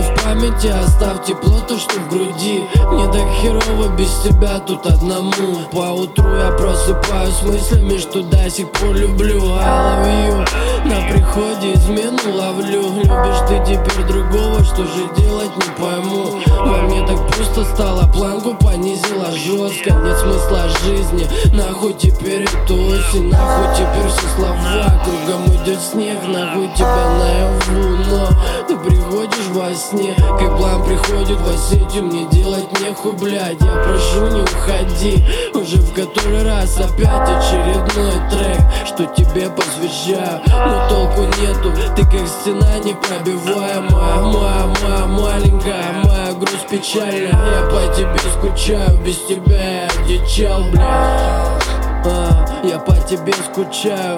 в памяти оставь тепло, то, что в груди. Мне так херово без тебя тут одному. По утру я просыпаюсь с мыслями, что до сих пор люблю. I love you. На приходе измену ловлю. Любишь ты теперь другого, что же делать не пойму. Во мне так пусто стало, планку понизила жестко. Нет смысла жизни, нахуй теперь эту осень. Нахуй теперь все слова, кругом идет снег. Нахуй тебя наяву, но ты приходишь во сне. Как план приходит в осетию, мне делать нехуй, блядь. Я прошу, не уходи. Уже в который раз опять очередной трек, что тебе посвящаю, но толку нету. Ты как стена непробиваемая, моя маленькая, моя грусть печальная. Я по тебе скучаю, без тебя я одичал, блядь. Я по тебе скучаю,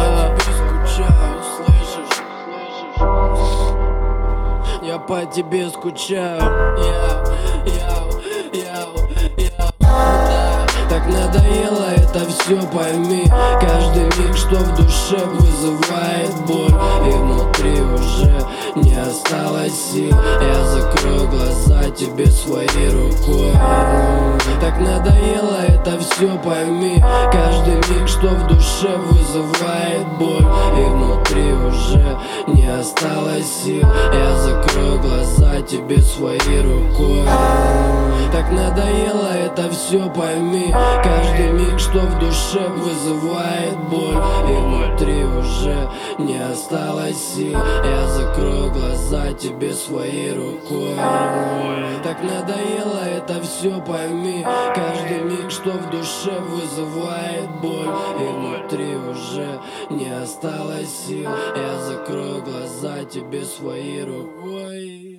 слышишь? Я по тебе скучаю, так надоело это все, пойми. Каждый миг, что в душе вызывает боль, и внутри уже не осталось сил. Я закрою глаза тебе своей рукой. Так надоело это все, пойми. Каждый миг, что в душе вызывает боль, и внутри уже не осталось сил. Я закрою глаза тебе своей рукой. Так надоело это все, пойми. Каждый миг, что в душе вызывает боль, и внутри уже не осталось сил. Я закрою глаза тебе своей рукой. Так надоело это все, пойми. Каждый миг, что в душе вызывает боль, и внутри уже не осталось сил. Я закрою глаза тебе своей рукой.